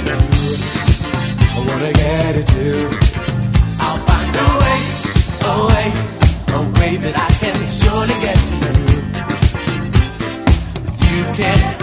you do. I wanna get it too. I'll find a way that I can surely get to you. You can't